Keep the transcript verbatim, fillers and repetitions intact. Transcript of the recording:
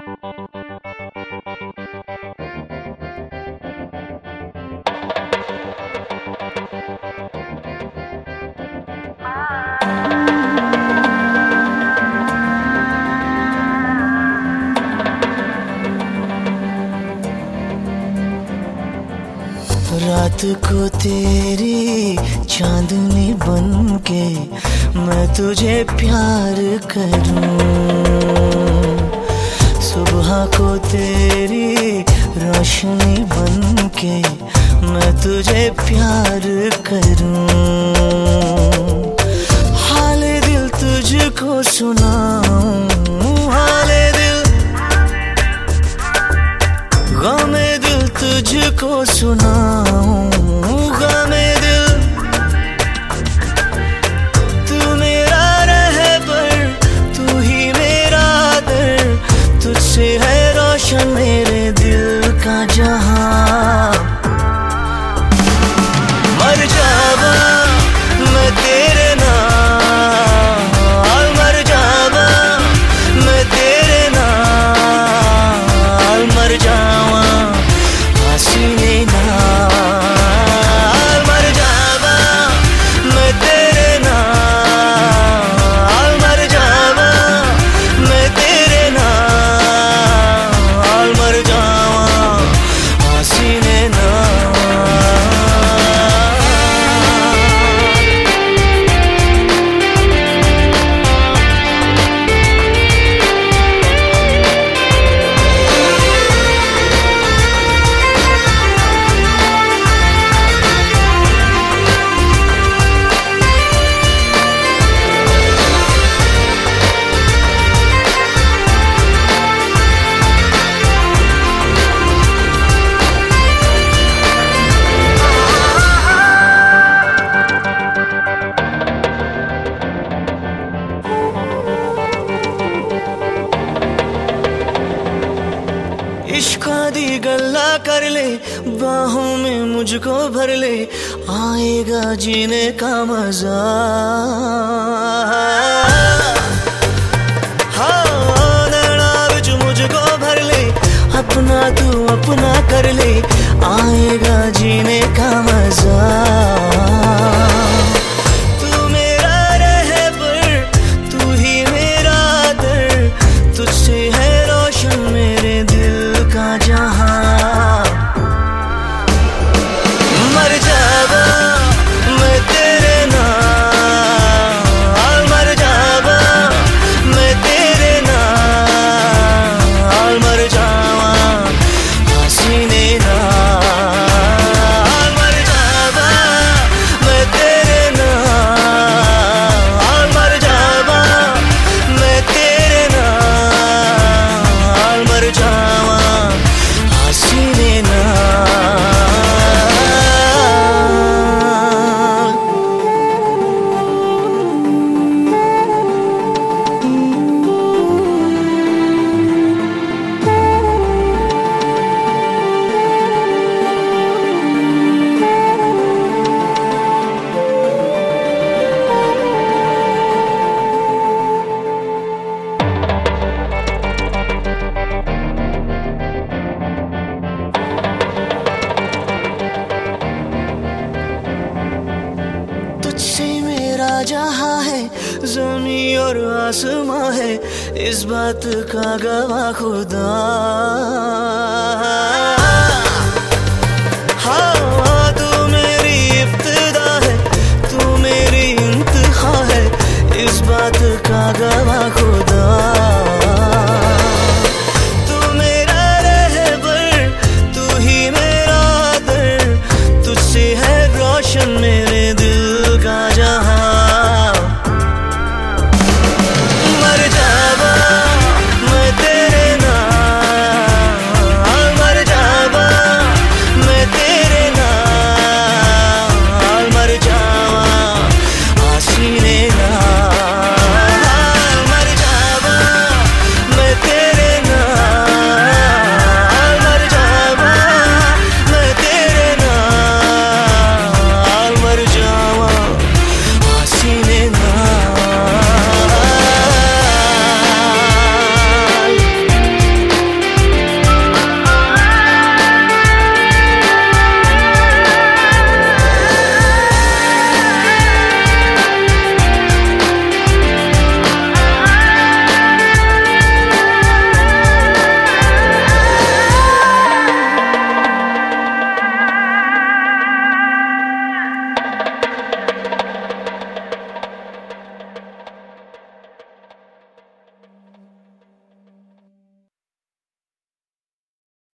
रात को तेरी चांदनी बन के मैं तुझे प्यार करूं, सुबह को तेरी रोशनी बन के मैं तुझे प्यार करूं। हाले दिल तुझको सुनाऊं, हाले दिल गमे दिल तुझको सुनाऊं, गमे दिल तू मेरा रहबर, तू ही मेरा दर, तुझसे है रोशन मेरे दिल का जहां। मर जावा मैं तेरे नाल, मर जावा मैं तेरे नाल, मर जावा हसीने नाल, मर जावा मैं तेरे नाल, मर जावा मैं तेरे नाल, मर जावा हसीने नाल। इश्क़ दी गल्ला कर ले, बाहों में मुझको भर ले, आएगा जीने का मजा। हाँ नैना विच मुझको भर ले, अपना तू अपना कर ले, आएगा जीने का मजा। तू मेरा रहबर, तू ही मेरा दर, तुझसे है रोशन मेरे दिल का जहां। मर जावा मैं तेरे नाल, मर जावा मैं तेरे नाल, मर जावा हसीने नाल, मर जावा मैं तेरे नाल, मर जावा मैं तेरे नाल, मर जावा हसीने नाल। तुझसे मेरा जहां है, ज़मीं और आसमां है, इस बात का गवाह खुदा।